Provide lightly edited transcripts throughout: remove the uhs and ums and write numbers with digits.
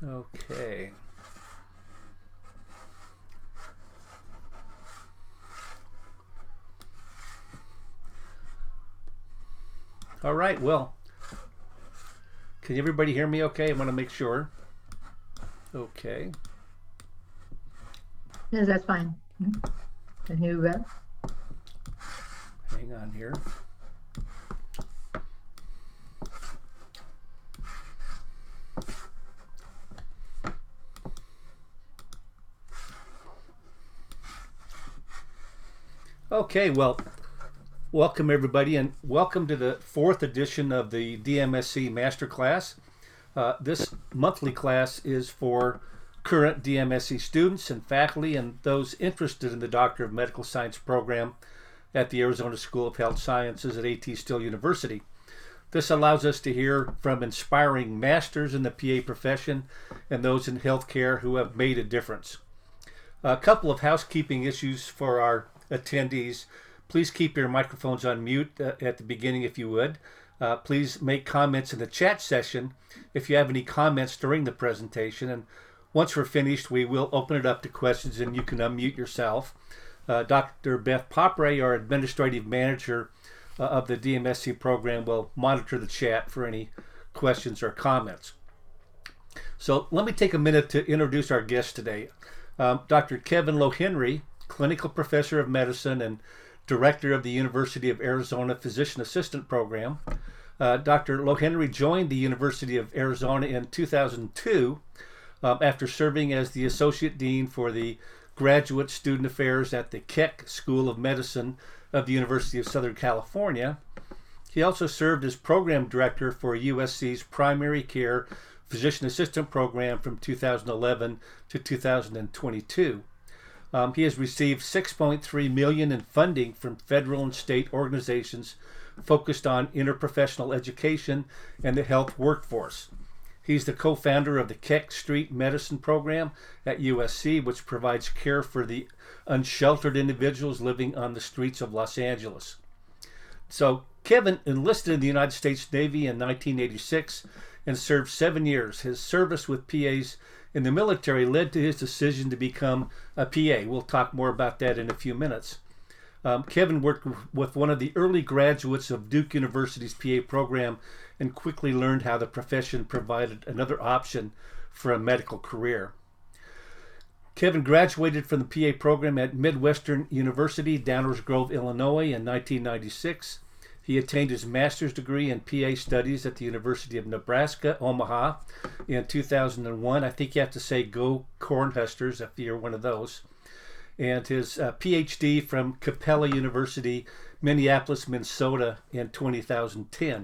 Okay. All right. Well, can everybody hear me okay? I want to make sure. Okay. Yes, that's fine. Can hear you well. Hang on here. Okay. Well, welcome everybody, and welcome to the fourth edition of the DMSC Masterclass. This monthly class is for current DMSC students and faculty and those interested in the Doctor of Medical Science program at the Arizona School of Health Sciences at A.T. Still University. This allows us to hear from inspiring masters in the PA profession and those in healthcare who have made a difference. A couple of housekeeping issues for our attendees. Please keep your microphones on mute at the beginning if you would. Please make comments in the chat session if you have any comments during the presentation. And once we're finished, we will open it up to questions and you can unmute yourself. Dr. Beth Popray, our administrative manager of the DMSC program, will monitor the chat for any questions or comments. So let me take a minute to introduce our guest today. Dr. Kevin Lohenry, clinical professor of medicine and director of the University of Arizona Physician Assistant Program. Dr. Lohenry joined the University of Arizona in 2002 after serving as the Associate Dean for the Graduate Student Affairs at the Keck School of Medicine of the University of Southern California. He also served as Program Director for USC's Primary Care Physician Assistant Program from 2011 to 2022. He has received $6.3 million in funding from federal and state organizations focused on interprofessional education and the health workforce. He's the co-founder of the Keck Street Medicine Program at USC, which provides care for the unsheltered individuals living on the streets of Los Angeles. So Kevin enlisted in the United States Navy in 1986 and served 7 years. His service with PAs in the military led to his decision to become a PA. We'll talk more about that in a few minutes. Kevin worked with one of the early graduates of Duke University's PA program and quickly learned how the profession provided another option for a medical career. Kevin graduated from the PA program at Midwestern University, Downers Grove, Illinois in 1996. He attained his master's degree in PA studies at the University of Nebraska, Omaha in 2001. I think you have to say go Cornhuskers if you're one of those. And his PhD from Capella University, Minneapolis, Minnesota in 2010.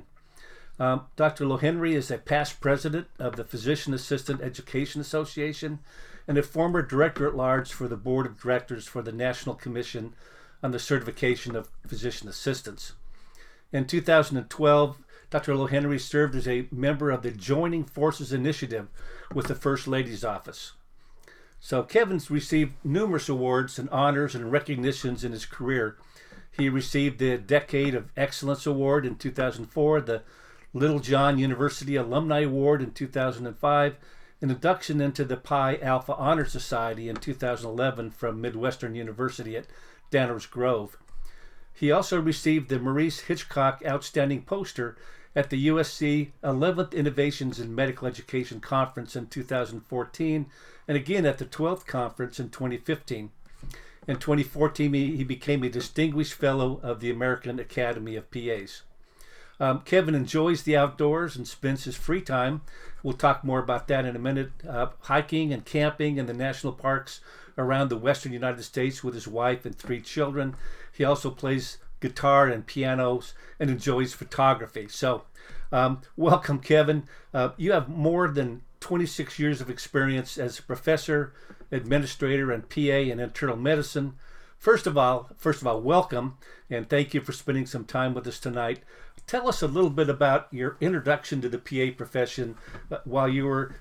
Dr. Lohenry is a past president of the Physician Assistant Education Association and a former director at large for the board of directors for the National Commission on the Certification of Physician Assistants. In 2012, Dr. Lohenry served as a member of the Joining Forces Initiative with the First Lady's Office. So Kevin's received numerous awards and honors and recognitions in his career. He received the Decade of Excellence Award in 2004, the Littlejohn University Alumni Award in 2005, an induction into the Pi Alpha Honor Society in 2011 from Midwestern University at Downers Grove. He also received the Maurice Hitchcock Outstanding Poster at the USC 11th Innovations in Medical Education Conference in 2014, and again at the 12th Conference in 2015. In 2014, he became a Distinguished Fellow of the American Academy of PAs. Kevin enjoys the outdoors and spends his free time, we'll talk more about that in a minute, hiking and camping in the national parks around the western United States with his wife and 3 children. He also plays guitar and pianos and enjoys photography. So welcome, Kevin. You have more than 26 years of experience as a professor, administrator, and PA in internal medicine. First of all, welcome, and thank you for spending some time with us tonight. Tell us a little bit about your introduction to the PA profession while you were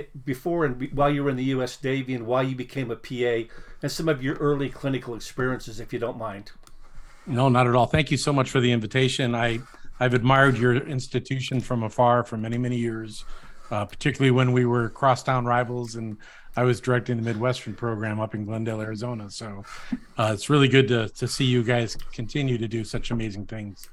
while you were in the U.S. Navy and why you became a PA, and some of your early clinical experiences, if you don't mind. No, not at all. Thank you so much for the invitation. I've admired your institution from afar for many, many years. particularly when we were crosstown rivals and I was directing the Midwestern program up in Glendale, Arizona. So it's really good to see you guys continue to do such amazing things.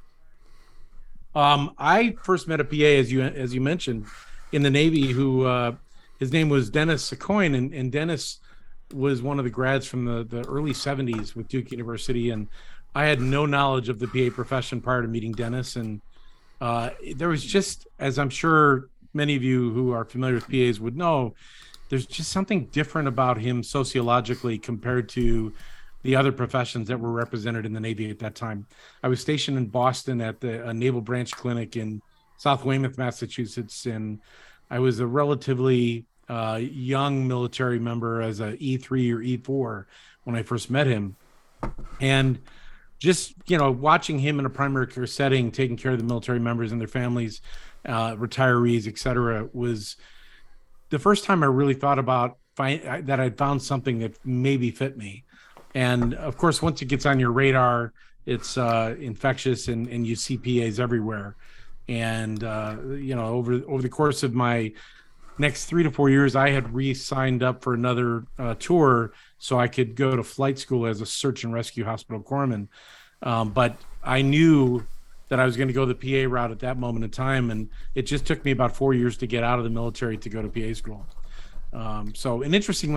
I first met a PA, as you mentioned, in the Navy, who his name was Dennis Sacoin, and Dennis was one of the grads from the early 70s with Duke University, and I had no knowledge of the PA profession prior to meeting Dennis. And there was just, as I'm sure many of you who are familiar with PAs would know, there's just something different about him sociologically compared to the other professions that were represented in the Navy at that time. I was stationed in Boston at the Naval Branch Clinic in South Weymouth, Massachusetts, and I was a relatively young military member as a E3 or E4 when I first met him. And just, watching him in a primary care setting, taking care of the military members and their families, retirees, et cetera, was the first time I really thought about that I'd found something that maybe fit me. And of course, once it gets on your radar, it's infectious, and you see PAs everywhere. And over the course of my next 3 to 4 years, I had re-signed up for another tour so I could go to flight school as a search and rescue hospital corpsman. But I knew that I was going to go the PA route at that moment in time, and it just took me about 4 years to get out of the military to go to PA school. And interestingly,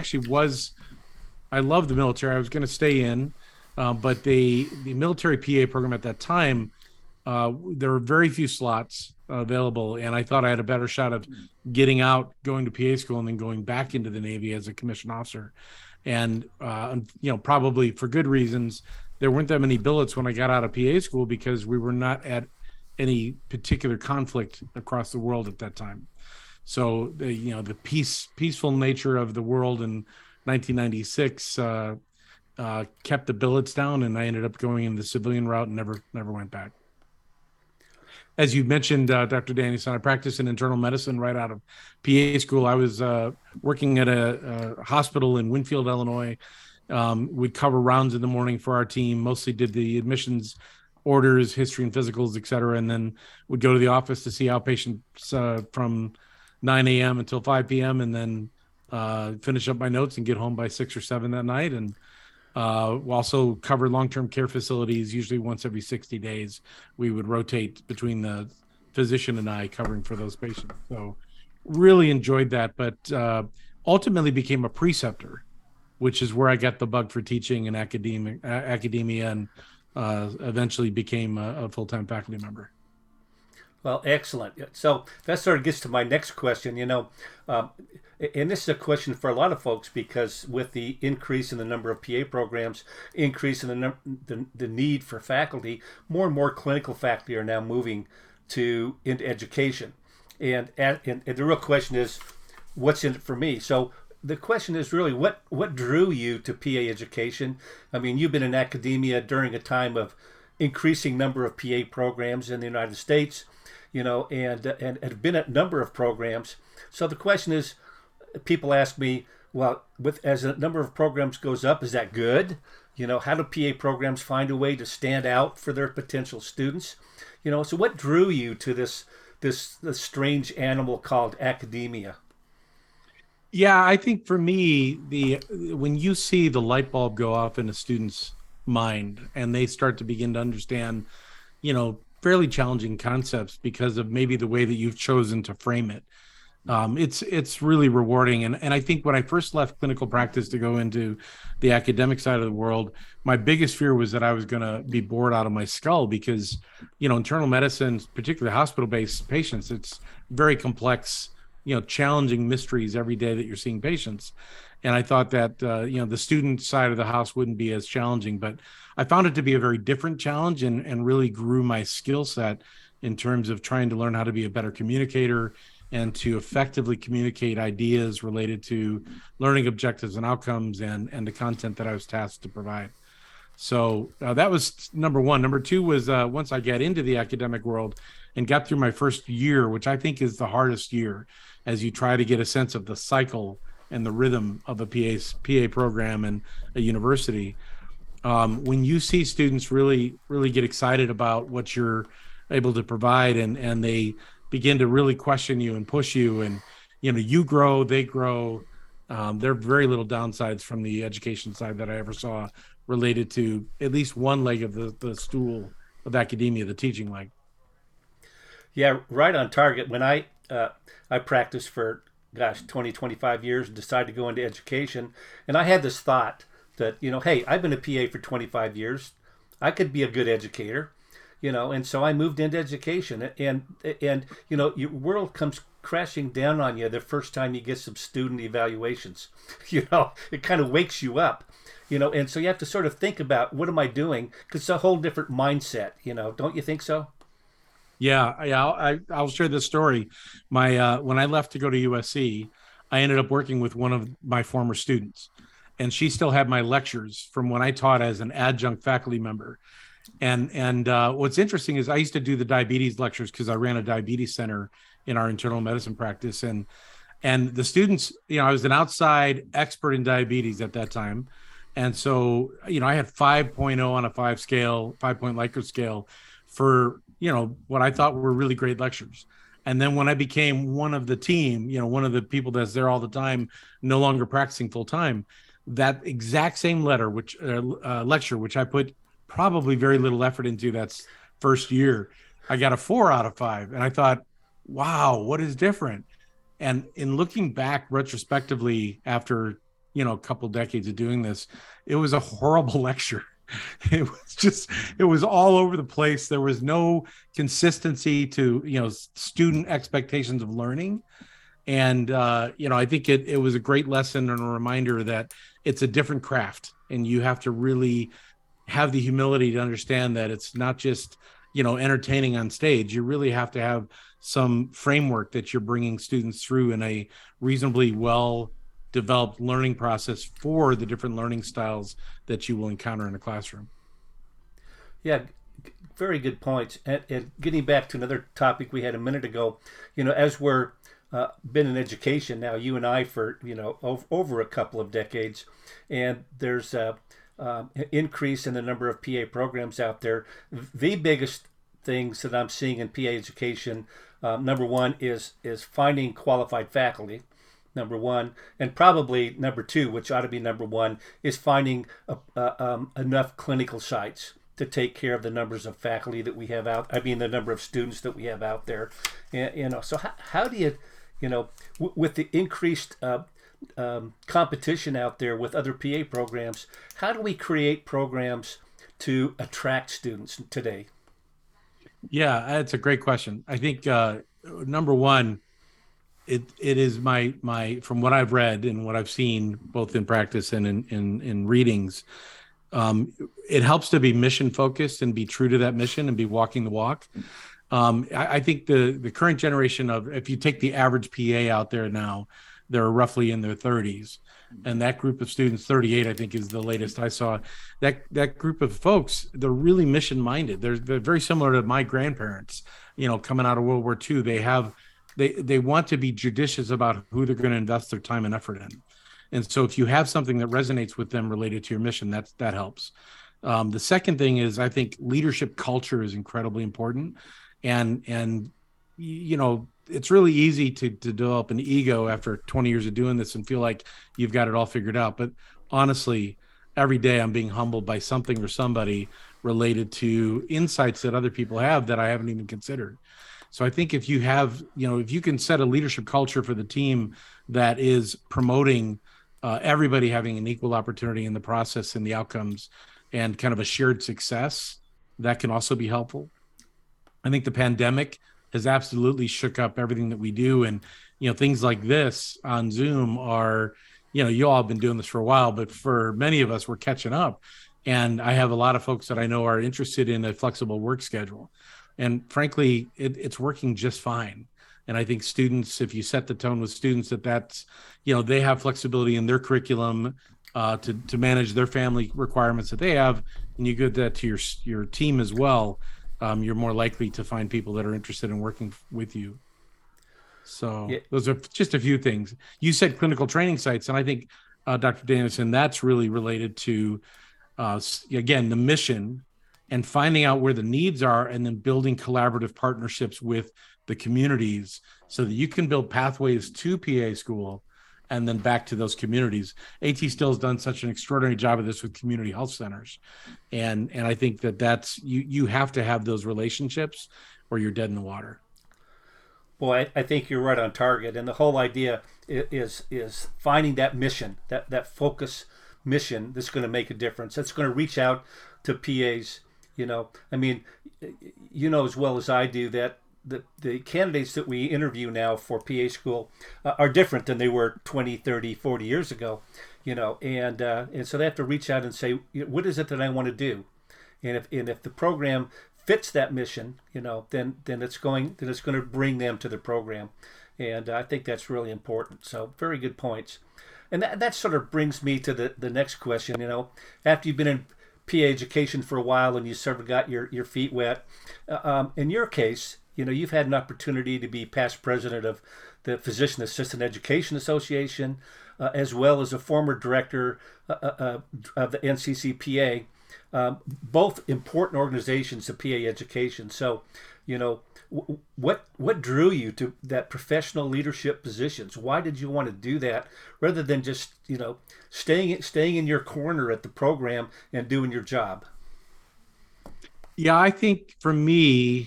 I love the military. I was going to stay in, but the military PA program at that time, there were very few slots available, and I thought I had a better shot of getting out, going to PA school, and then going back into the Navy as a commissioned officer. And probably for good reasons, there weren't that many billets when I got out of PA school because we were not at any particular conflict across the world at that time. So the peaceful nature of the world in 1996 kept the billets down, and I ended up going in the civilian route and never went back. As you mentioned, Dr. Danielson, I practiced in internal medicine right out of PA school. I was working at a hospital in Winfield, Illinois. We'd cover rounds in the morning for our team, mostly did the admissions orders, history and physicals, et cetera, and then would go to the office to see outpatients from 9 a.m. until 5 p.m. and then finish up my notes and get home by 6 or 7 that night. And also cover long-term care facilities, usually once every 60 days. We would rotate between the physician and I covering for those patients. So really enjoyed that, but ultimately became a preceptor, which is where I got the bug for teaching in academia and eventually became a full-time faculty member. Well, excellent. So that sort of gets to my next question, and this is a question for a lot of folks because with the increase in the number of PA programs, increase in the need for faculty, more and more clinical faculty are now moving into education. And the real question is, what's in it for me? So the question is really, what drew you to PA education? I mean, you've been in academia during a time of increasing number of PA programs in the United States, and have been at a number of programs. So the question is, people ask me, well, as the number of programs goes up, is that good? How do PA programs find a way to stand out for their potential students? So what drew you to this strange animal called academia? Yeah, I think for me, when you see the light bulb go off in a student's mind and they start to begin to understand, fairly challenging concepts because of maybe the way that you've chosen to frame it. It's really rewarding. And I think when I first left clinical practice to go into the academic side of the world, my biggest fear was that I was going to be bored out of my skull because, internal medicine, particularly hospital-based patients, it's very complex, challenging mysteries every day that you're seeing patients. And I thought that, the student side of the house wouldn't be as challenging, but I found it to be a very different challenge and really grew my skill set in terms of trying to learn how to be a better communicator and to effectively communicate ideas related to learning objectives and outcomes and the content that I was tasked to provide. So that was number one. Number two was once I got into the academic world and got through my first year, which I think is the hardest year as you try to get a sense of the cycle and the rhythm of a PA program and a university. When you see students really get excited about what you're able to provide and they begin to really question you and push you, and you grow, they grow. There are very little downsides from the education side that I ever saw related to at least one leg of the stool of academia, the teaching leg. Yeah, right on target. When I practiced for 20, 25 years, decided to go into education, and I had this thought that, hey, I've been a PA for 25 years. I could be a good educator, and so I moved into education, and your world comes crashing down on you the first time you get some student evaluations. It kind of wakes you up, and so you have to sort of think about, what am I doing? Because it's a whole different mindset, don't you think so? Yeah. I'll share this story. My when I left to go to USC, I ended up working with one of my former students, and she still had my lectures from when I taught as an adjunct faculty member. And what's interesting is I used to do the diabetes lectures because I ran a diabetes center in our internal medicine practice, and the students, I was an outside expert in diabetes at that time. And so, I had 5.0 on a 5-point Likert scale for, what I thought were really great lectures. And then when I became one of the team, one of the people that's there all the time, no longer practicing full time, that exact same lecture, which I put probably very little effort into, that's first year, I got a 4 out of 5. And I thought, wow, what is different? And in looking back retrospectively after, a couple decades of doing this, it was a horrible lecture. It was all over the place. There was no consistency to, student expectations of learning. And, I think it was a great lesson and a reminder that it's a different craft, and you have to really have the humility to understand that it's not just, entertaining on stage. You really have to have some framework that you're bringing students through in a reasonably well developed learning process for the different learning styles that you will encounter in a classroom. Yeah, very good points. And getting back to another topic we had a minute ago, as we're been in education now, you and I, for over a couple of decades, and there's a increase in the number of PA programs out there. The biggest things that I'm seeing in PA education, number one is finding qualified faculty. Number one, and probably number two, which ought to be number one, is finding enough clinical sites to take care of the numbers of faculty that we have out. I mean, the number of students that we have out there. And, so how do you, with the increased competition out there with other PA programs, how do we create programs to attract students today? Yeah, that's a great question. I think number one, it is my from what I've read and what I've seen both in practice and in readings, it helps to be mission focused and be true to that mission and be walking the walk. I think the current generation of, if you take the average PA out there now, they're roughly in their 30s, and that group of students, 38, I think is the latest I saw. That group of folks, they're really mission minded. They're very similar to my grandparents. Coming out of World War II, they want to be judicious about who they're going to invest their time and effort in. And so if you have something that resonates with them related to your mission, that helps. The second thing is, I think leadership culture is incredibly important. And it's really easy to develop an ego after 20 years of doing this and feel like you've got it all figured out. But honestly, every day I'm being humbled by something or somebody related to insights that other people have that I haven't even considered. So I think if you have, if you can set a leadership culture for the team that is promoting everybody having an equal opportunity in the process and the outcomes and kind of a shared success, that can also be helpful. I think the pandemic has absolutely shook up everything that we do. And, things like this on Zoom are, you all have been doing this for a while, but for many of us, we're catching up. And I have a lot of folks that I know are interested in a flexible work schedule. And frankly, it's working just fine. And I think students, if you set the tone with students that's, they have flexibility in their curriculum to manage their family requirements that they have, and you give that to your team as well, you're more likely to find people that are interested in working with you. So yeah. Those are just a few things. You said clinical training sites, and I think, Dr. Danielson, that's really related to, again, the mission and finding out where the needs are, and then building collaborative partnerships with the communities so that you can build pathways to PA school and then back to those communities. AT Still has done such an extraordinary job of this with community health centers. And I think that that's, you have to have those relationships or you're dead in the water. Boy, I think you're right on target. And the whole idea is finding that mission, that focus mission that's going to make a difference. That's going to reach out to PAs. I mean, as well as I do that the candidates that we interview now for PA school are different than they were 20, 30, 40 years ago, and so they have to reach out and say, what is it that I want to do? And if the program fits that mission, then it's going to bring them to the program. And I think that's really important. So very good points. And that sort of brings me to the next question. After you've been in PA education for a while and you sort of got your feet wet, in your case, you've had an opportunity to be past president of the Physician Assistant Education Association, as well as a former director of the NCCPA, both important organizations to PA education. So, what drew you to that professional leadership positions? Why did you want to do that rather than just, staying in your corner at the program and doing your job? Yeah, I think for me,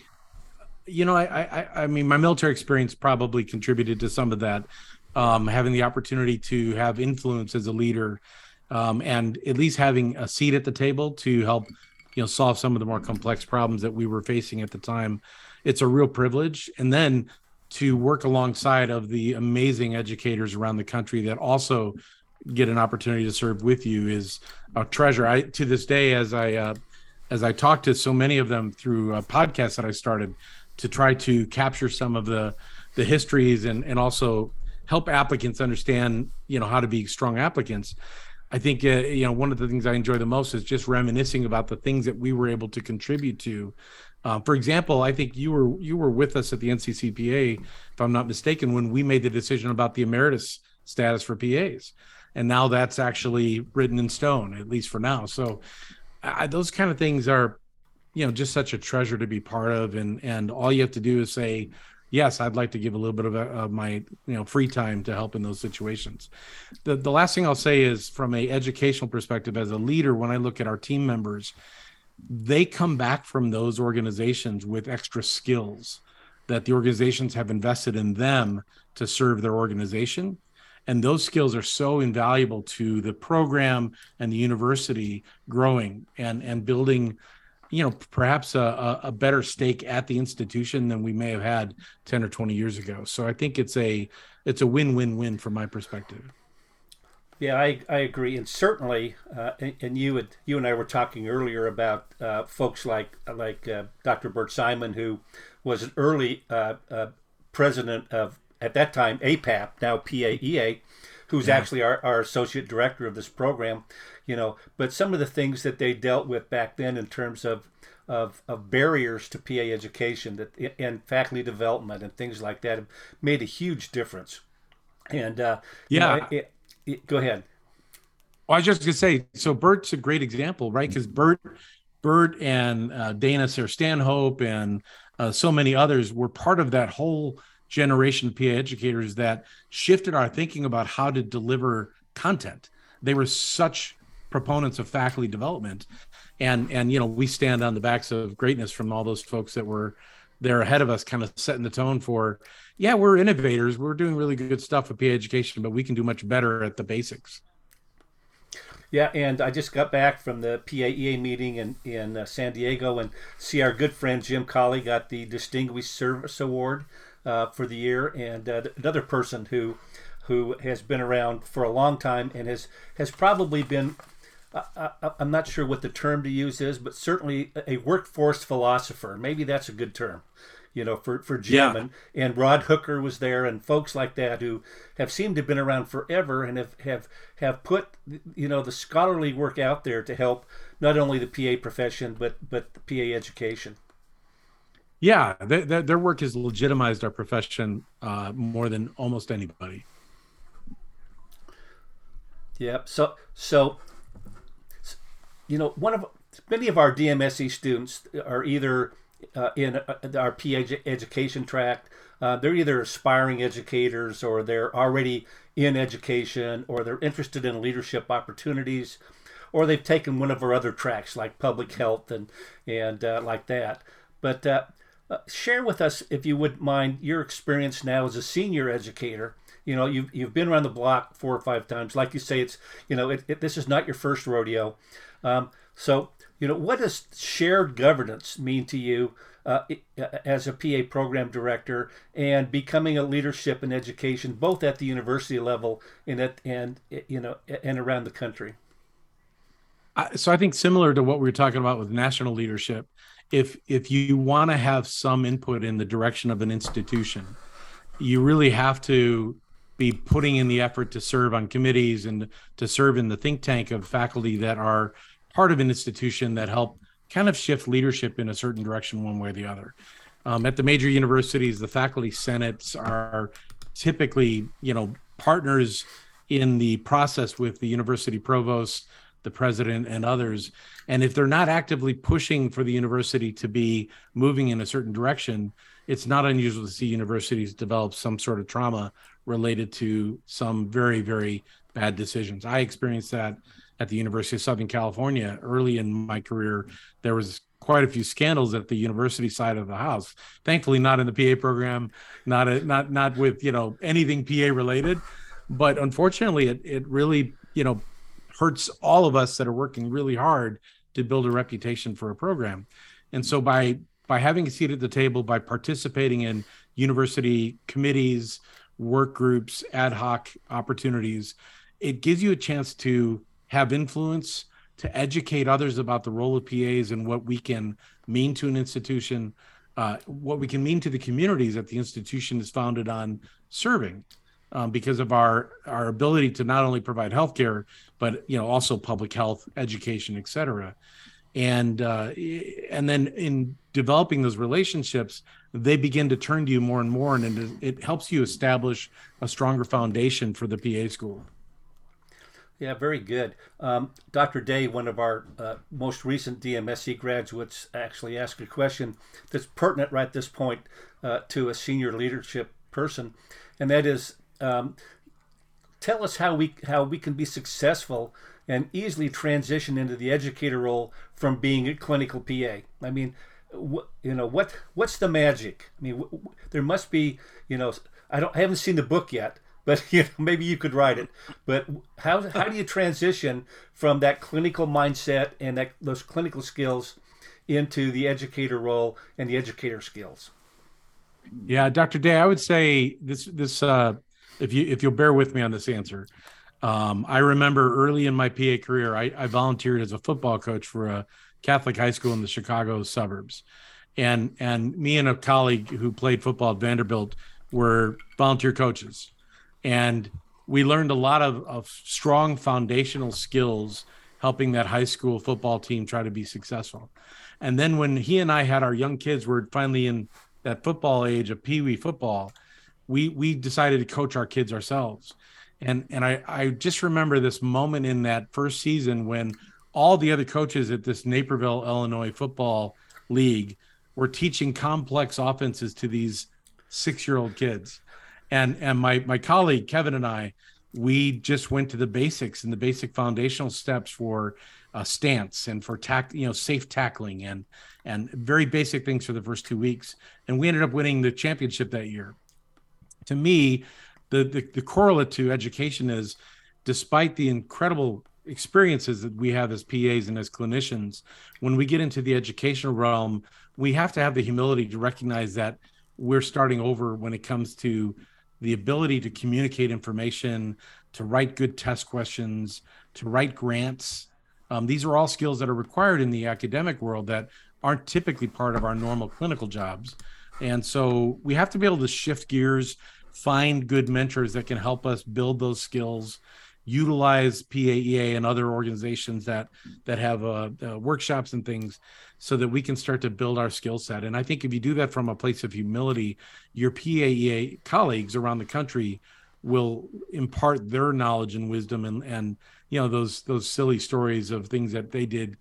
I mean, my military experience probably contributed to some of that, having the opportunity to have influence as a leader, and at least having a seat at the table to help, solve some of the more complex problems that we were facing at the time. It's a real privilege. And then to work alongside of the amazing educators around the country that also get an opportunity to serve with you is a treasure. To this day, as I talk to so many of them through a podcast that I started to try to capture some of the histories and also help applicants understand, how to be strong applicants. I think, one of the things I enjoy the most is just reminiscing about the things that we were able to contribute to. For example, I think you were with us at the NCCPA, if I'm not mistaken, when we made the decision about the emeritus status for PAs. And now that's actually written in stone, at least for now. So those kind of things are, just such a treasure to be part of. And all you have to do is say, yes, I'd like to give a little bit of my, free time to help in those situations. The last thing I'll say is, from an educational perspective, as a leader, when I look at our team members, they come back from those organizations with extra skills that the organizations have invested in them to serve their organization. And those skills are so invaluable to the program and the university growing and building, perhaps a better stake at the institution than we may have had 10 or 20 years ago. So I think it's a win-win-win from my perspective. Yeah, I agree, and certainly, and you and I were talking earlier about folks like Dr. Bert Simon, who was an early president of, at that time, APAP, now PAEA, who's actually our associate director of this program. But some of the things that they dealt with back then in terms of barriers to PA education and faculty development and things like that have made a huge difference. And go ahead. Well, I was just going to say, so Bert's a great example, right? Because Bert and Dana Stanhope and so many others were part of that whole generation of PA educators that shifted our thinking about how to deliver content. They were such proponents of faculty development, and we stand on the backs of greatness from all those folks that were there ahead of us, kind of setting the tone for, we're innovators, we're doing really good stuff with PA education, but we can do much better at the basics. Yeah, and I just got back from the PAEA meeting in San Diego, and see our good friend Jim Colley got the Distinguished Service Award for the year, and another person who has been around for a long time and has probably been, I'm not sure what the term to use is, but certainly a workforce philosopher. Maybe that's a good term, for Jim. Yeah. And Rod Hooker was there, and folks like that who have seemed to have been around forever and have put, the scholarly work out there to help not only the PA profession, but the PA education. Yeah, their work has legitimized our profession more than almost anybody. Yeah. So many of our DMSE students are either in our PA education track. They're either aspiring educators, or they're already in education, or they're interested in leadership opportunities, or they've taken one of our other tracks like public health and like that. But share with us, if you would mind, your experience now as a senior educator. You've been around the block 4 or 5 times. Like you say, it's this is not your first rodeo. So what does shared governance mean to you as a PA program director, and becoming a leadership in education, both at the university level and around the country? So I think similar to what we were talking about with national leadership, if you want to have some input in the direction of an institution, you really have to be putting in the effort to serve on committees and to serve in the think tank of faculty that are part of an institution that help kind of shift leadership in a certain direction one way or the other. At the major universities, the faculty senates are typically, partners in the process with the university provost, the president, and others. And if they're not actively pushing for the university to be moving in a certain direction, it's not unusual to see universities develop some sort of trauma related to some very, very bad decisions. I experienced that at the University of Southern California early in my career. There was quite a few scandals at the university side of the house. Thankfully, not in the PA program, not with anything PA related, but unfortunately, it really hurts all of us that are working really hard to build a reputation for a program. And so by having a seat at the table, by participating in university committees, work groups, ad hoc opportunities, it gives you a chance to have influence, to educate others about the role of PAs and what we can mean to an institution, what we can mean to the communities that the institution is founded on serving, because of our ability to not only provide healthcare, but also public health, education, et cetera. And then in developing those relationships, they begin to turn to you more and more, and it helps you establish a stronger foundation for the PA school. Yeah, very good. Dr. Day, one of our most recent DMSE graduates, actually asked a question that's pertinent right at this point to a senior leadership person, and that is, tell us how we can be successful and easily transition into the educator role from being a clinical PA. I mean, what's the magic? I mean, there must be, I haven't seen the book yet, but maybe you could write it. But how do you transition from that clinical mindset and those clinical skills into the educator role and the educator skills? Yeah, Dr. Day, I would say this if you'll bear with me on this answer. I remember early in my PA career, I volunteered as a football coach for a Catholic high school in the Chicago suburbs. And me and a colleague who played football at Vanderbilt were volunteer coaches. And we learned a lot of strong foundational skills helping that high school football team try to be successful. And then when he and I had our young kids were finally in that football age of Pee Wee football, we decided to coach our kids ourselves. And I just remember this moment in that first season when all the other coaches at this Naperville, Illinois football league were teaching complex offenses to these 6-year-old kids. And my colleague, Kevin, and I, we just went to the basics and the basic foundational steps for stance and for safe tackling and very basic things for the first 2 weeks. And we ended up winning the championship that year. To me, the correlate to education is, despite the incredible experiences that we have as PAs and as clinicians, when we get into the educational realm, we have to have the humility to recognize that we're starting over when it comes to the ability to communicate information, to write good test questions, to write grants. These are all skills that are required in the academic world that aren't typically part of our normal clinical jobs. And so we have to be able to shift gears, find good mentors that can help us build those skills, utilize PAEA and other organizations that have workshops and things so that we can start to build our skill set. And I think if you do that from a place of humility, your PAEA colleagues around the country will impart their knowledge and wisdom and those silly stories of things that they did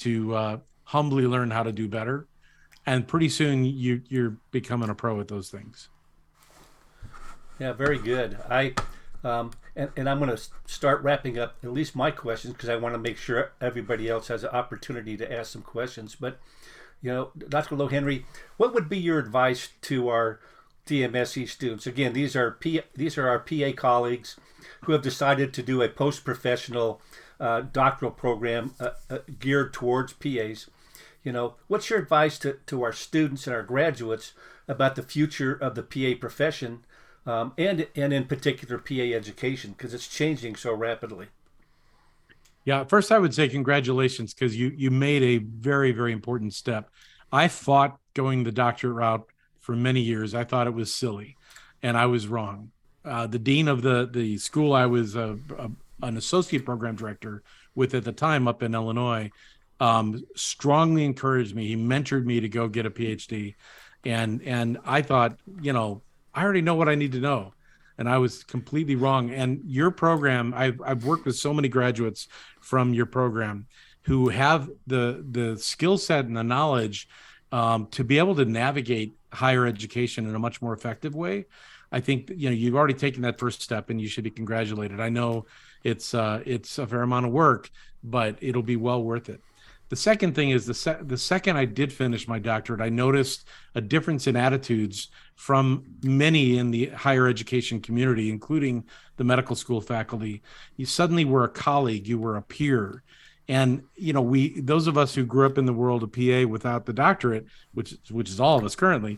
to humbly learn how to do better. And pretty soon you're becoming a pro at those things. Yeah, very good. And I'm going to start wrapping up at least my questions because I want to make sure everybody else has an opportunity to ask some questions. But, Dr. Lohenry, what would be your advice to our DMSE students? Again, these are our PA colleagues who have decided to do a post-professional doctoral program geared towards PAs. What's your advice to our students and our graduates about the future of the PA profession? And in particular PA education, because it's changing so rapidly. Yeah, first I would say congratulations, because you made a very, very important step. I fought going the doctorate route for many years. I thought it was silly, and I was wrong. The dean of the school I was an associate program director with at the time up in Illinois strongly encouraged me. He mentored me to go get a PhD, and I thought, I already know what I need to know. And I was completely wrong. And your program, I've worked with so many graduates from your program who have the skill set and the knowledge to be able to navigate higher education in a much more effective way. I think, you've already taken that first step and you should be congratulated. I know it's a fair amount of work, but it'll be well worth it. The second thing is the second I did finish my doctorate, I noticed a difference in attitudes from many in the higher education community, including the medical school faculty. You suddenly were a colleague, you were a peer. And, those of us who grew up in the world of PA without the doctorate, which is all of us currently,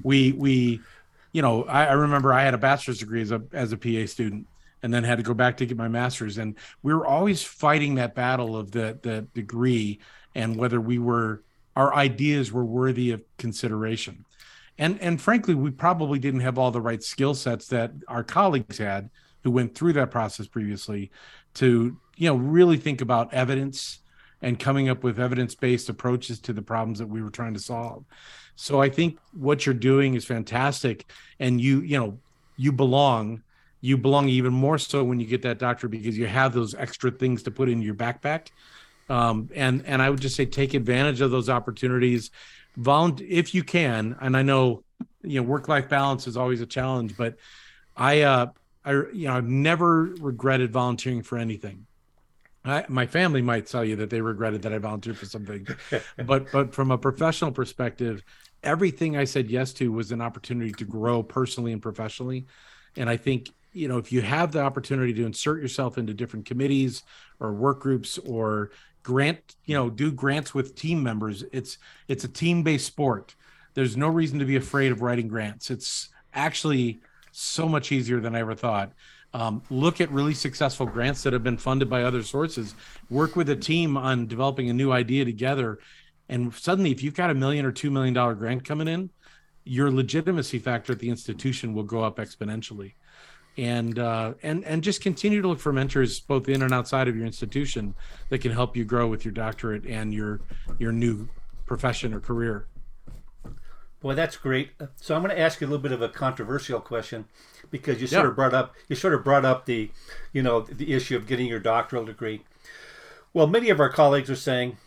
I remember I had a bachelor's degree as a PA student, and then had to go back to get my master's. And we were always fighting that battle of the degree and whether our ideas were worthy of consideration. And frankly, we probably didn't have all the right skill sets that our colleagues had who went through that process previously to, really think about evidence and coming up with evidence-based approaches to the problems that we were trying to solve. So I think what you're doing is fantastic. And you belong even more so when you get that doctorate, because you have those extra things to put in your backpack. And I would just say, take advantage of those opportunities, if you can. And I know, work-life balance is always a challenge, but I've never regretted volunteering for anything. My family might tell you that they regretted that I volunteered for something, but from a professional perspective, everything I said yes to was an opportunity to grow personally and professionally. And I think, if you have the opportunity to insert yourself into different committees or work groups or do grants with team members, it's a team-based sport. There's no reason to be afraid of writing grants. It's actually so much easier than I ever thought. Look at really successful grants that have been funded by other sources. Work with a team on developing a new idea together. And suddenly, if you've got $1 million or $2 million grant coming in, your legitimacy factor at the institution will go up exponentially. And just continue to look for mentors both in and outside of your institution that can help you grow with your doctorate and your new profession or career. Boy, that's great. So I'm going to ask you a little bit of a controversial question, because you sort of brought up the the issue of getting your doctoral degree. Well, many of our colleagues are saying,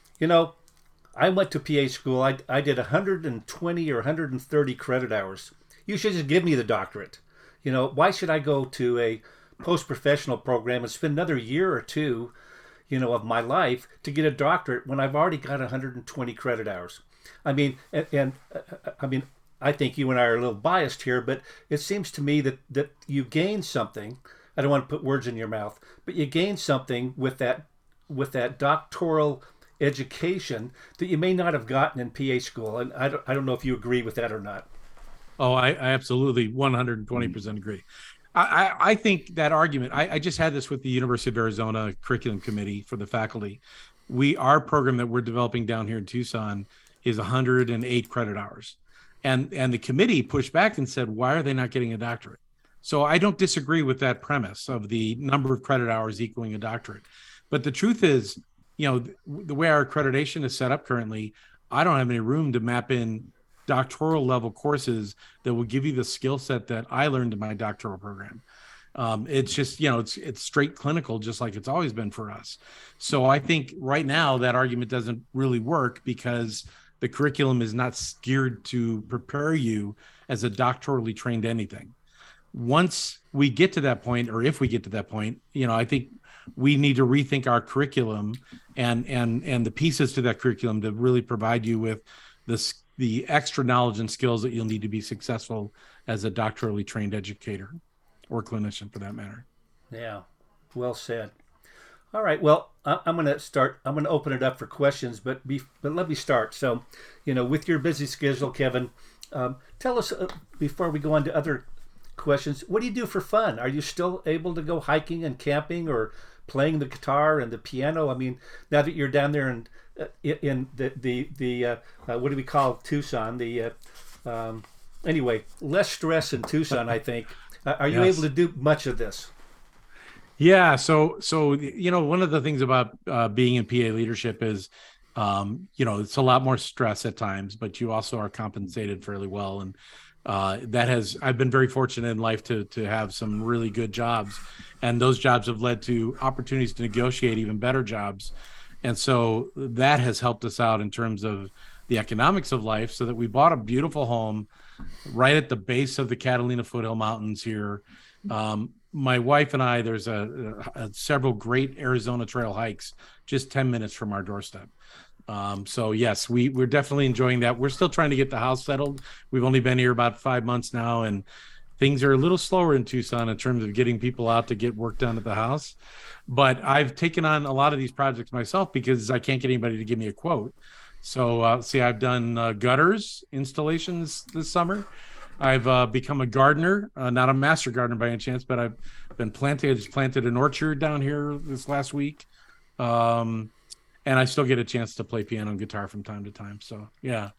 I went to PA school. I did 120 or 130 credit hours. You should just give me the doctorate. Why should I go to a post-professional program and spend another year or two, of my life to get a doctorate when I've already got 120 credit hours? I mean, I think you and I are a little biased here, but it seems to me that you gain something. I don't want to put words in your mouth, but you gain something with that doctoral education that you may not have gotten in PA school. And I don't know if you agree with that or not. Oh, I absolutely 120% agree. I think that argument, I just had this with the University of Arizona Curriculum Committee for the faculty. Our program that we're developing down here in Tucson is 108 credit hours. And the committee pushed back and said, why are they not getting a doctorate? So I don't disagree with that premise of the number of credit hours equaling a doctorate. But the truth is, the way our accreditation is set up currently, I don't have any room to map in doctoral level courses that will give you the skill set that I learned in my doctoral program. It's just, it's straight clinical, just like it's always been for us. So I think right now that argument doesn't really work because the curriculum is not geared to prepare you as a doctorally trained anything. Once we get to that point, or if we get to that point, I think we need to rethink our curriculum and the pieces to that curriculum to really provide you with the extra knowledge and skills that you'll need to be successful as a doctorally trained educator or clinician for that matter. Yeah, well said. All right, well, I'm going to start. I'm going to open it up for questions, but let me start. So, with your busy schedule, Kevin, tell us before we go on to other questions, what do you do for fun? Are you still able to go hiking and camping or playing the guitar and the piano? I mean, now that you're down there in the what do we call Tucson? Anyway, less stress in Tucson, I think. Are you able to do much of this? Yeah. So one of the things about being in PA leadership is, it's a lot more stress at times, but you also are compensated fairly well. And I've been very fortunate in life to have some really good jobs, and those jobs have led to opportunities to negotiate even better jobs. And so that has helped us out in terms of the economics of life, so that we bought a beautiful home right at the base of the Catalina Foothill Mountains here. My wife and I, there's several great Arizona trail hikes just 10 minutes from our doorstep. So yes, we're definitely enjoying that. We're still trying to get the house settled. We've only been here about 5 months now, and things are a little slower in Tucson in terms of getting people out to get work done at the house. But I've taken on a lot of these projects myself because I can't get anybody to give me a quote. So I've done gutters installations this summer. I've become a gardener, not a master gardener by any chance, but I've been planted an orchard down here this last week. And I still get a chance to play piano and guitar from time to time. So, yeah.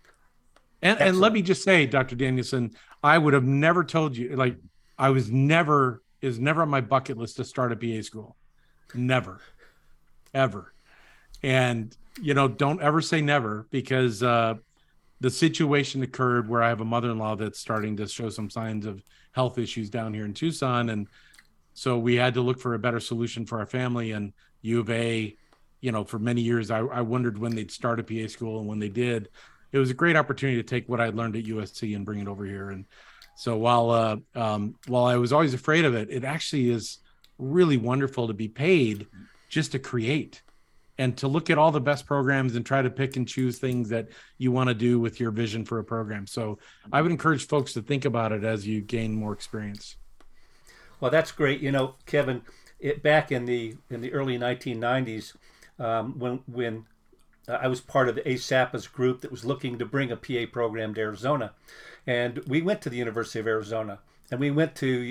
And let me just say, Dr. Danielson, I would have never told you, is never on my bucket list to start a PA school. Never, ever. And, don't ever say never, because the situation occurred where I have a mother-in-law that's starting to show some signs of health issues down here in Tucson. And so we had to look for a better solution for our family. And U of A, for many years, I wondered when they'd start a PA school. And when they did, it was a great opportunity to take what I'd learned at USC and bring it over here. And so while I was always afraid of it, it actually is really wonderful to be paid just to create and to look at all the best programs and try to pick and choose things that you want to do with your vision for a program. So I would encourage folks to think about it as you gain more experience. Well, that's great. Kevin, back in the early 1990s, when I was part of the ASAPA's group that was looking to bring a PA program to Arizona, and we went to the University of Arizona, and we went to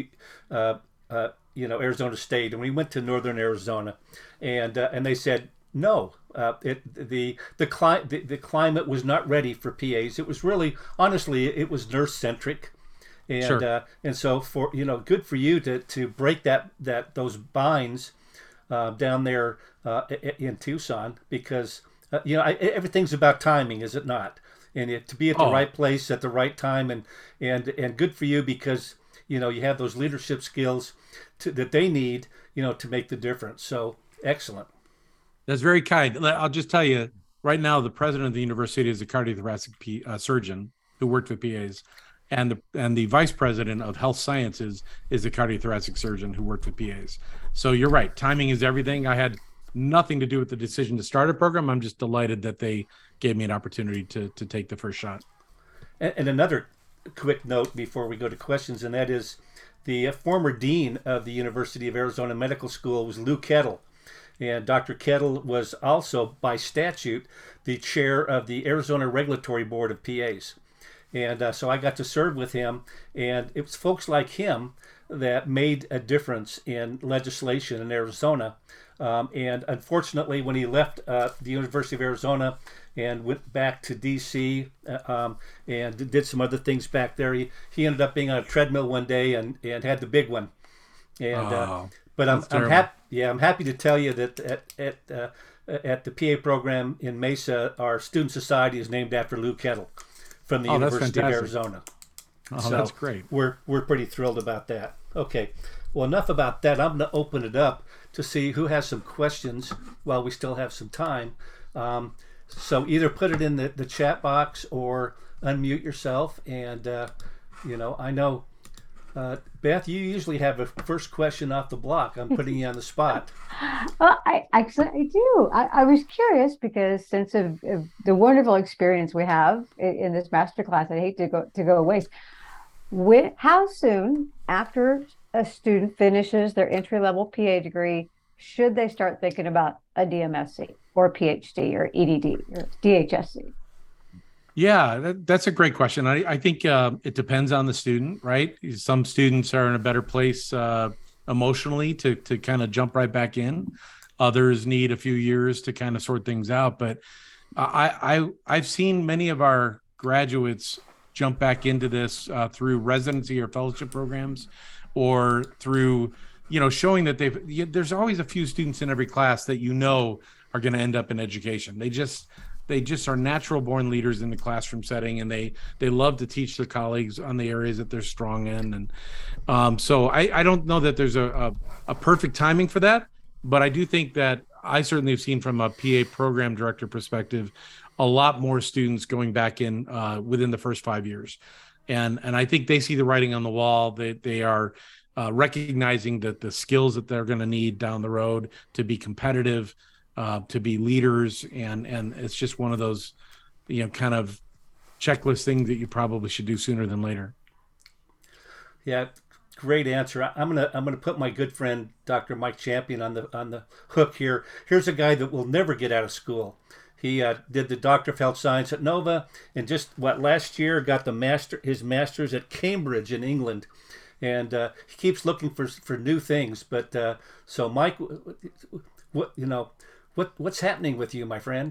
Arizona State, and we went to Northern Arizona, and they said no. The climate was not ready for PAs. It was really, honestly, it was nurse centric. And Sure. And so for good for you to break those binds down there in Tucson, because everything's about timing, is it not? And to be at the right place at the right time, and good for you, because you have those leadership skills that they need to make the difference. So excellent. That's very kind. I'll just tell you right now, the president of the university is a cardiothoracic surgeon who worked with PAs. And the vice president of health sciences is a cardiothoracic surgeon who worked with PAs. So you're right. Timing is everything. I had nothing to do with the decision to start a program. I'm just delighted that they gave me an opportunity to take the first shot. And another quick note before we go to questions, and that is the former dean of the University of Arizona Medical School was Lou Kettle. And Dr. Kettle was also, by statute, the chair of the Arizona Regulatory Board of PAs. And so I got to serve with him, and it was folks like him that made a difference in legislation in Arizona. And unfortunately, when he left the University of Arizona and went back to D.C. And did some other things back there, he ended up being on a treadmill one day and had the big one. And but I'm happy. Yeah, I'm happy to tell you that at the PA program in Mesa, our student society is named after Lou Kettle from the University of Arizona. Oh, so that's great. We're pretty thrilled about that. Okay. Well, enough about that. I'm going to open it up to see who has some questions while we still have some time. Um, so either put it in the chat box or unmute yourself. And, I know, Beth, you usually have a first question off the block. I'm putting you on the spot. Well, I do. I was curious because since of the wonderful experience we have in this master class, I hate to go waste. How soon after a student finishes their entry-level PA degree should they start thinking about a DMSC or PhD or EDD or DHSC? Yeah, that's a great question. I think it depends on the student, right? Some students are in a better place emotionally to kind of jump right back in. Others need a few years to kind of sort things out. But I've seen many of our graduates jump back into this through residency or fellowship programs, or through, showing that there's always a few students in every class that are going to end up in education. They just are natural born leaders in the classroom setting, and they love to teach their colleagues on the areas that they're strong in. And so I don't know that there's a perfect timing for that, but I do think that I certainly have seen from a PA program director perspective a lot more students going back in within the first 5 years. And I think they see the writing on the wall. They are recognizing that the skills that they're going to need down the road to be competitive, to be leaders, and it's just one of those, kind of checklist things that you probably should do sooner than later. Yeah, great answer. I'm gonna put my good friend Dr. Mike Champion on the hook here. Here's a guy that will never get out of school. He did the Doctor of Health Science at Nova, and last year got his master's at Cambridge in England, and he keeps looking for new things. But so Mike, what's happening with you, my friend?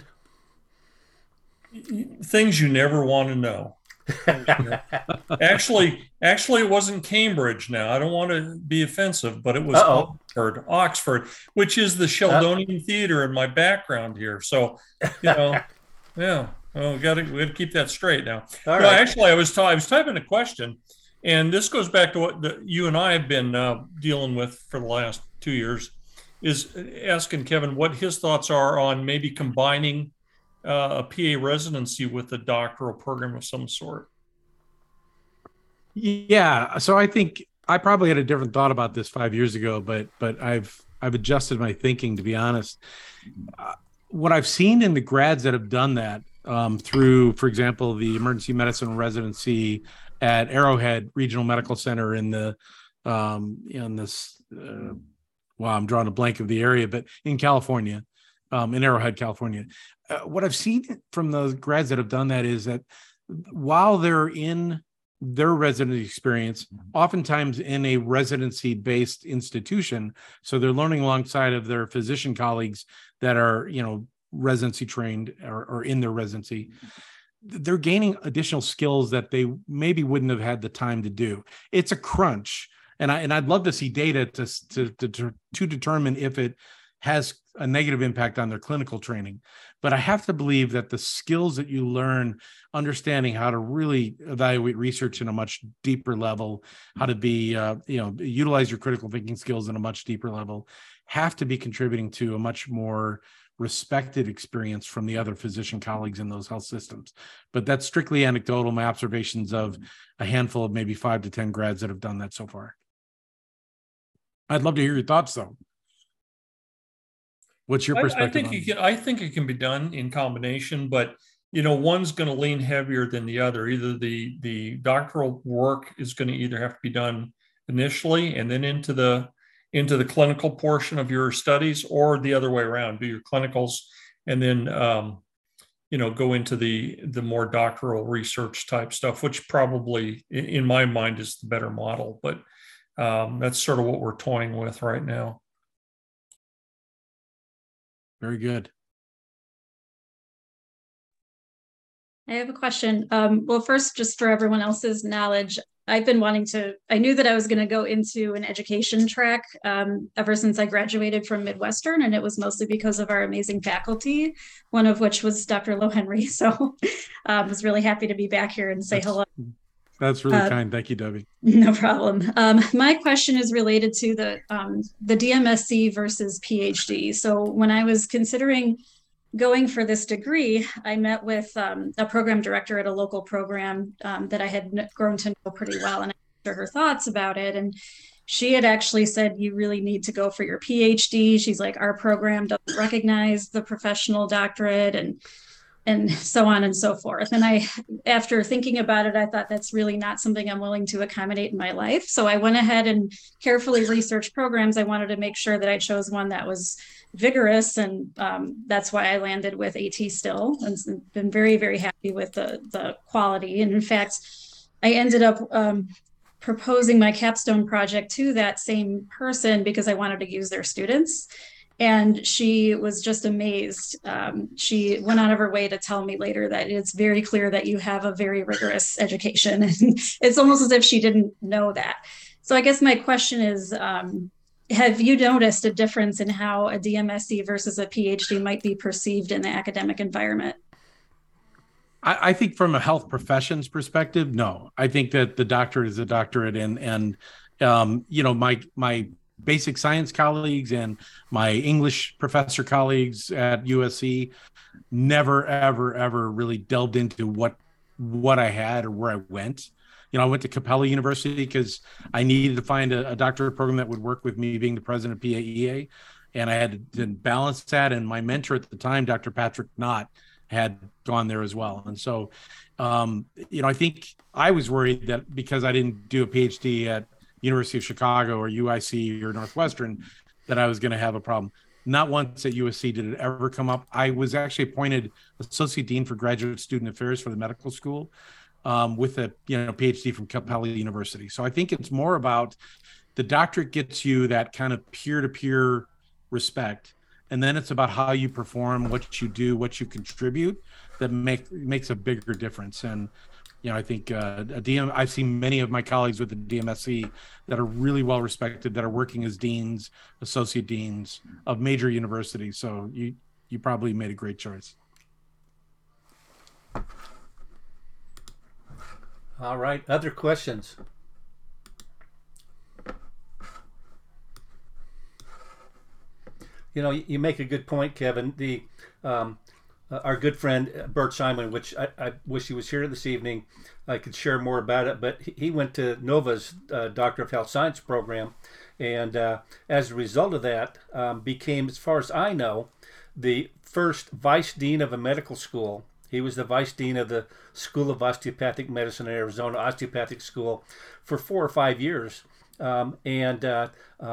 Things you never want to know. Actually, it wasn't Cambridge. Now, I don't want to be offensive, but it was Oxford, which is the Sheldonian Theater in my background here. So, yeah. Well, we got to keep that straight now. All no, right. Actually, I was typing a question, and this goes back to what you and I have been dealing with for the last 2 years. Is asking Kevin what his thoughts are on maybe combining a PA residency with a doctoral program of some sort. Yeah, so I think I probably had a different thought about this 5 years ago, but I've adjusted my thinking, to be honest. What I've seen in the grads that have done that through, for example, the emergency medicine residency at Arrowhead Regional Medical Center in the I'm drawing a blank of the area, but in California, in Arrowhead, California. What I've seen from those grads that have done that is that while they're in their residency experience, oftentimes in a residency-based institution, so they're learning alongside of their physician colleagues that are, residency trained or in their residency, they're gaining additional skills that they maybe wouldn't have had the time to do. It's a crunch. And I'd love to see data to determine if it has a negative impact on their clinical training. But I have to believe that the skills that you learn, understanding how to really evaluate research in a much deeper level, how to be, utilize your critical thinking skills in a much deeper level, have to be contributing to a much more respected experience from the other physician colleagues in those health systems. But that's strictly anecdotal, my observations of a handful of maybe 5 to 10 grads that have done that so far. I'd love to hear your thoughts, though. What's your perspective? I think it can be done in combination, but one's going to lean heavier than the other. Either the doctoral work is going to either have to be done initially and then into the clinical portion of your studies, or the other way around, do your clinicals and then go into the more doctoral research type stuff, which probably in my mind is the better model. But that's sort of what we're toying with right now. Very good. I have a question. Well, first, just for everyone else's knowledge, I knew that I was going to go into an education track ever since I graduated from Midwestern, and it was mostly because of our amazing faculty, one of which was Dr. Lohenry. So I was really happy to be back here and say hello. That's really kind. Thank you, Debbie. No problem. My question is related to the DMSC versus PhD. So when I was considering going for this degree, I met with a program director at a local program that I had grown to know pretty well, and I asked her her thoughts about it. And she had actually said, you really need to go for your PhD. She's like, our program doesn't recognize the professional doctorate, and so on and so forth. And after thinking about it, I thought that's really not something I'm willing to accommodate in my life. So I went ahead and carefully researched programs. I wanted to make sure that I chose one that was vigorous. And that's why I landed with AT Still, and been very, very happy with the quality. And in fact, I ended up proposing my capstone project to that same person because I wanted to use their students. And she was just amazed. She went out of her way to tell me later that it's very clear that you have a very rigorous education. And it's almost as if she didn't know that. So I guess my question is, have you noticed a difference in how a DMSc versus a PhD might be perceived in the academic environment? I think from a health professions perspective, no. I think that the doctorate is a doctorate, and my basic science colleagues and my English professor colleagues at USC never, ever really delved into what I had or where I went. I went to Capella University because I needed to find a doctorate program that would work with me being the president of PAEA. And I had to balance that. And my mentor at the time, Dr. Patrick Knott, had gone there as well. And so, I think I was worried that because I didn't do a PhD at University of Chicago or UIC or Northwestern, that I was going to have a problem. Not once at USC did it ever come up. I was actually appointed Associate Dean for Graduate Student Affairs for the medical school with a PhD from Capella University. So I think it's more about the doctorate gets you that kind of peer-to-peer respect. And then it's about how you perform, what you do, what you contribute that makes a bigger difference. And I think I've seen many of my colleagues with the DMSC that are really well respected, that are working as deans, associate deans of major universities. So you probably made a great choice. All right. Other questions? You make a good point, Kevin. Our good friend Bert Simon, which I wish he was here this evening, I could share more about it, but he went to NOVA's Doctor of Health Science program, and as a result of that, became, as far as I know, the first vice dean of a medical school. He was the vice dean of the School of Osteopathic Medicine in Arizona, Osteopathic School, for 4 or 5 years. With the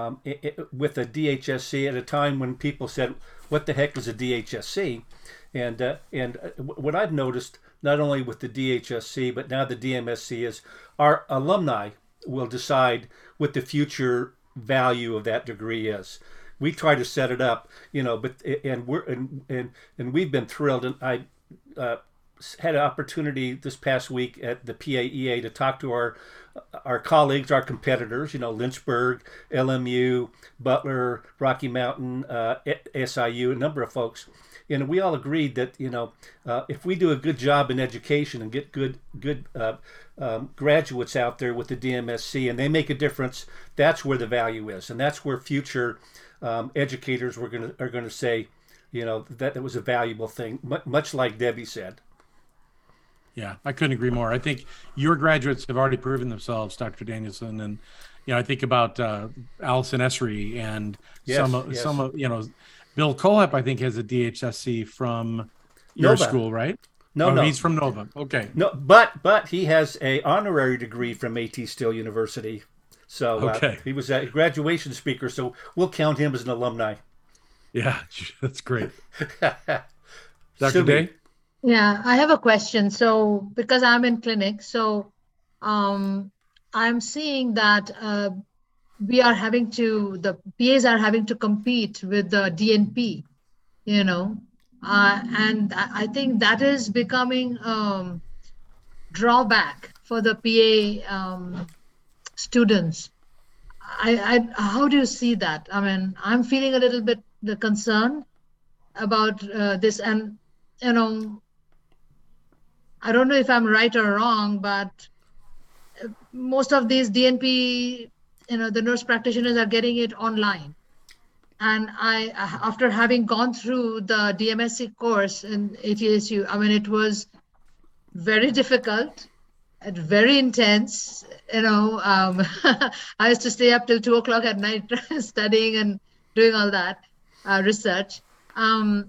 DHSC at a time when people said, what the heck is a DHSC? And what I've noticed, not only with the DHSC, but now the DMSC, is our alumni will decide what the future value of that degree is. We try to set it up, but we've been thrilled. And I had an opportunity this past week at the PAEA to talk to our colleagues, our competitors, Lynchburg, LMU, Butler, Rocky Mountain, SIU, a number of folks. And we all agreed that, if we do a good job in education and get good graduates out there with the DMSC and they make a difference, that's where the value is. And that's where future educators are going to say, that was a valuable thing, much like Debbie said. Yeah, I couldn't agree more. I think your graduates have already proven themselves, Dr. Danielson. And, I think about Allison Essery and some of, Bill Colep, I think, has a DHSC from your Nova. School, right? No, he's from Nova. Okay. No, but he has a honorary degree from AT Still University. So he was a graduation speaker, so we'll count him as an alumni. Yeah, that's great. Dr. Day? Yeah, I have a question. So because I'm in clinic, so I'm seeing that the PAs are having to compete with the DNP, and I think that is becoming drawback for the PA students. How do you see that? I mean, I'm feeling a little bit the concern about this, and I don't know if I'm right or wrong, but most of these DNP, the nurse practitioners are getting it online. And after having gone through the DMSC course in ATSU, I mean, it was very difficult and very intense. I used to stay up till 2 o'clock at night studying and doing all that research. And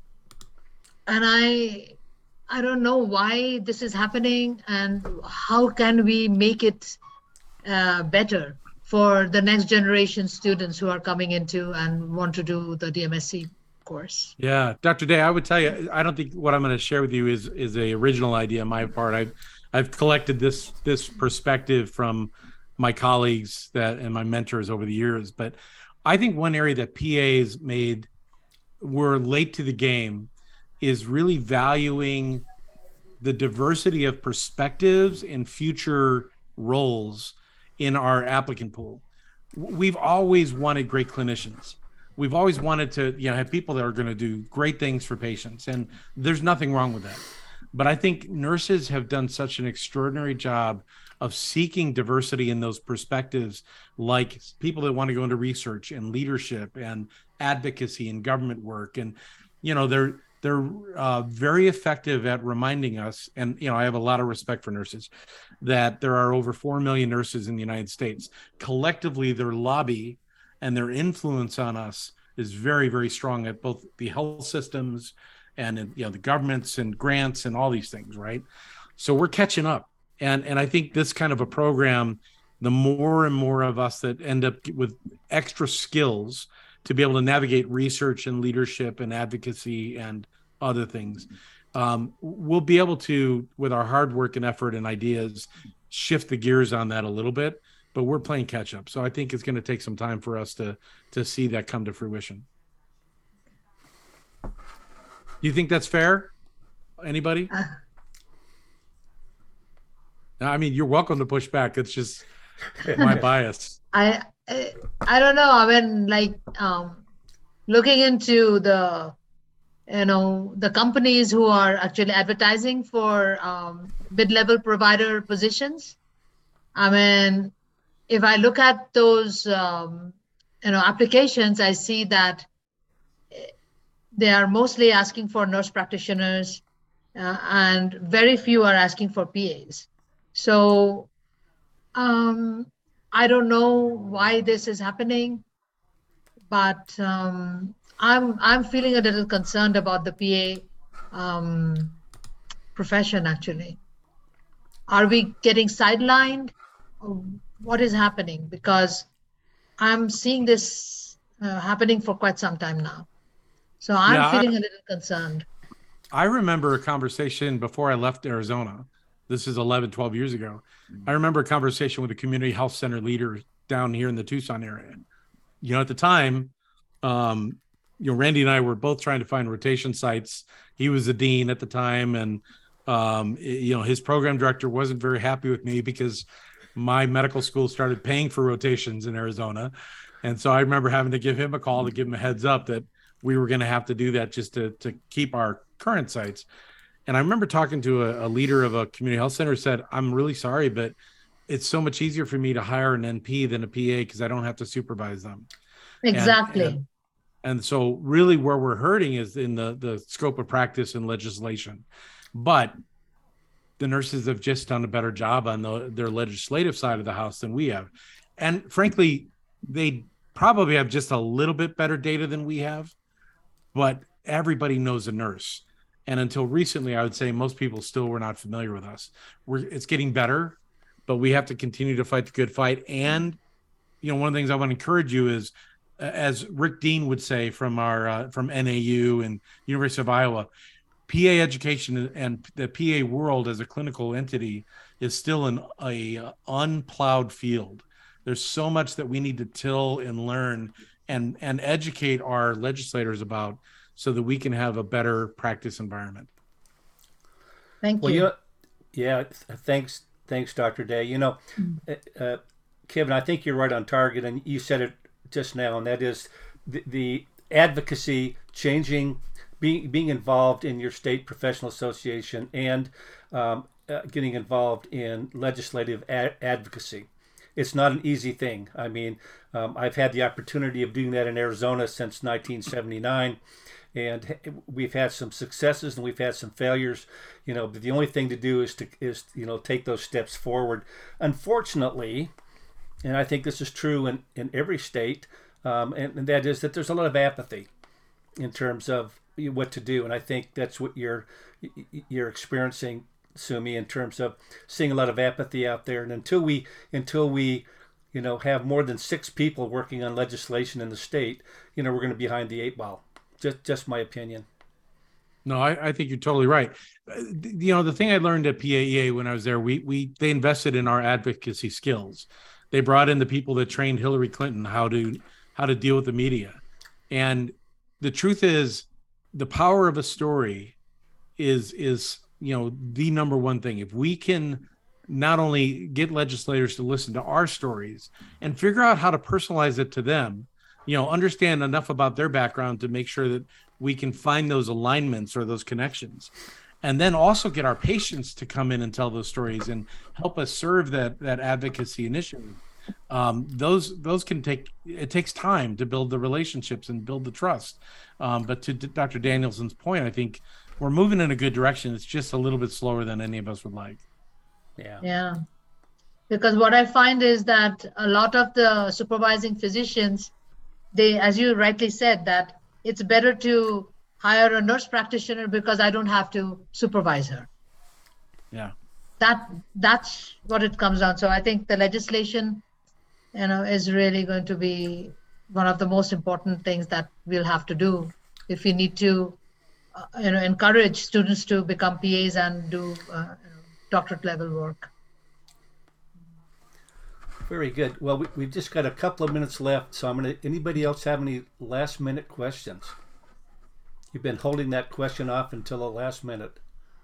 I don't know why this is happening and how can we make it better for the next generation students who are coming into and want to do the DMSC course. Yeah, Dr. Day, I would tell you, I don't think what I'm going to share with you is a original idea on my part. I've collected this perspective from my colleagues and my mentors over the years, but I think one area that PAs were late to the game is really valuing the diversity of perspectives and future roles in our applicant pool. We've always wanted great clinicians. We've always wanted to, have people that are going to do great things for patients, and there's nothing wrong with that. But I think nurses have done such an extraordinary job of seeking diversity in those perspectives, like people that want to go into research and leadership and advocacy and government work. And, they're very effective at reminding us, and I have a lot of respect for nurses, that there are over 4 million nurses in the United States. Collectively, their lobby and their influence on us is very, very strong at both the health systems and the governments and grants and all these things, right? So we're catching up, and I think this kind of a program, the more and more of us that end up with extra skills to be able to navigate research and leadership and advocacy and other things, we'll be able to, with our hard work and effort and ideas, shift the gears on that a little bit, but we're playing catch up. So I think it's going to take some time for us to see that come to fruition. Do you think that's fair? Anybody? I mean, you're welcome to push back. It's just my bias. I don't know. I mean, looking into the companies who are actually advertising for mid-level provider positions. I mean, if I look at those, applications, I see that they are mostly asking for nurse practitioners, and very few are asking for PAs. So, I don't know why this is happening, but I'm feeling a little concerned about the PA profession. Actually, are we getting sidelined? What is happening? Because I'm seeing this happening for quite some time now. So I'm feeling a little concerned. I remember a conversation before I left Arizona. This is 11, 12 years ago. I remember a conversation with a community health center leader down here in the Tucson area. At the time, Randy and I were both trying to find rotation sites. He was the dean at the time, and his program director wasn't very happy with me because my medical school started paying for rotations in Arizona. And so I remember having to give him a call to give him a heads up that we were going to have to do that just to keep our current sites. And I remember talking to a leader of a community health center who said, I'm really sorry, but it's so much easier for me to hire an NP than a PA because I don't have to supervise them. Exactly. And so really where we're hurting is in the scope of practice and legislation. But the nurses have just done a better job on their legislative side of the house than we have. And frankly, they probably have just a little bit better data than we have, but everybody knows a nurse. And until recently, I would say most people still were not familiar with us. It's getting better, but we have to continue to fight the good fight. And, one of the things I want to encourage you is, as Rick Dean would say from from NAU and University of Iowa, PA education and the PA world as a clinical entity is still a unplowed field. There's so much that we need to till and learn and educate our legislators about, so that we can have a better practice environment. Thank you. Well, thanks, Dr. Day. Kevin, I think you're right on target, and you said it just now, and that is the advocacy changing, being involved in your state professional association, and getting involved in legislative advocacy. It's not an easy thing. I mean, I've had the opportunity of doing that in Arizona since 1979, and we've had some successes and we've had some failures. But the only thing to do is take those steps forward. Unfortunately, and I think this is true in every state, and that is that there's a lot of apathy in terms of what to do, and I think that's what you're experiencing, Sumi, in terms of seeing a lot of apathy out there. And until we have more than 6 people working on legislation in the state, we're going to be behind the 8 ball. Just my opinion. No, I think you're totally right. The thing I learned at PAEA when I was there, they invested in our advocacy skills. They brought in the people that trained Hillary Clinton how to deal with the media. And the truth is, the power of a story is the number one thing. If we can not only get legislators to listen to our stories and figure out how to personalize it to them, understand enough about their background to make sure that we can find those alignments or those connections, and then also get our patients to come in and tell those stories and help us serve that advocacy initiative. Those can it takes time to build the relationships and build the trust. But to Dr. Danielson's point, I think we're moving in a good direction. It's just a little bit slower than any of us would like. Yeah. Because what I find is that a lot of the supervising physicians, they, as you rightly said, that it's better to hire a nurse practitioner because I don't have to supervise her. Yeah. That's what it comes down. So I think the legislation, is really going to be one of the most important things that we'll have to do if we need to, encourage students to become PAs and do doctorate level work. Very good. Well, we've just got a couple of minutes left, so anybody else have any last minute questions? You've been holding that question off until the last minute.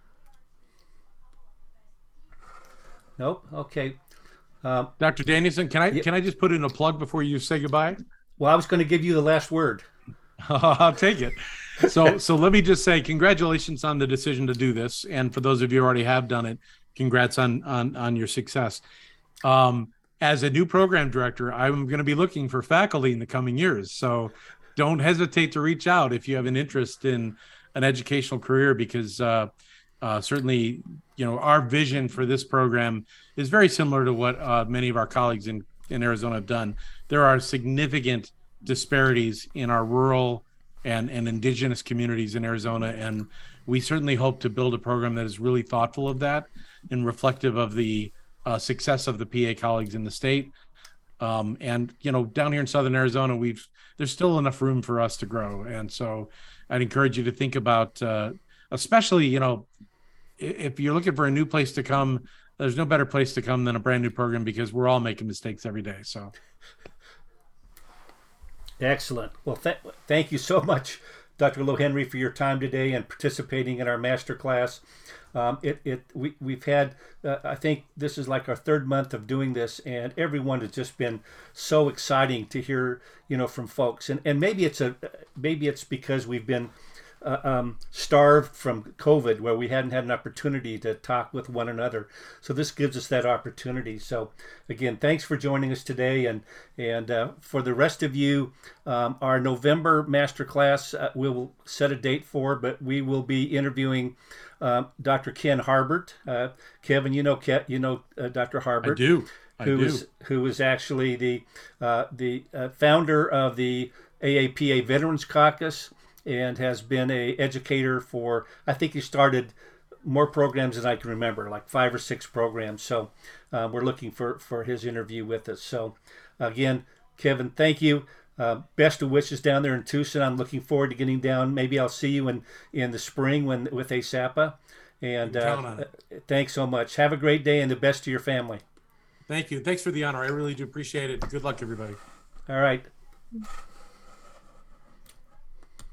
Nope. Okay. Dr. Danielson, can I just put in a plug before you say goodbye? Well, I was going to give you the last word. I'll take it. So let me just say congratulations on the decision to do this, and for those of you who already have done it, congrats on your success. As a new program director, I'm going to be looking for faculty in the coming years. So don't hesitate to reach out if you have an interest in an educational career, because certainly, our vision for this program is very similar to what many of our colleagues in Arizona have done. There are significant disparities in our rural and indigenous communities in Arizona, and we certainly hope to build a program that is really thoughtful of that and reflective of the success of the PA colleagues in the state. And down here in Southern Arizona, there's still enough room for us to grow, and so I'd encourage you to think about, especially if you're looking for a new place to come, there's no better place to come than a brand new program, because we're all making mistakes every day. So. Excellent. Well, thank you so much, Dr. Lohenry, for your time today and participating in our master class. We've had, I think this is like our 3rd month of doing this, and everyone has just been so exciting to hear, from folks. And maybe it's because we've been starved from COVID, where we hadn't had an opportunity to talk with one another. So this gives us that opportunity. So again, thanks for joining us today. And for the rest of you, our November masterclass, we'll set a date for, but we will be interviewing Dr. Ken Harbert. Kevin, Dr. Harbert. I do. Who is actually the founder of the AAPA Veterans Caucus, and has been a educator for, I think he started more programs than I can remember, like 5 or 6 programs. So we're looking for his interview with us. So again, Kevin, thank you. Best of wishes down there in Tucson. I'm looking forward to getting down. Maybe I'll see you in the spring with ASAPA. And thanks so much. Have a great day, and the best to your family. Thank you. Thanks for the honor. I really do appreciate it. Good luck, everybody. All right.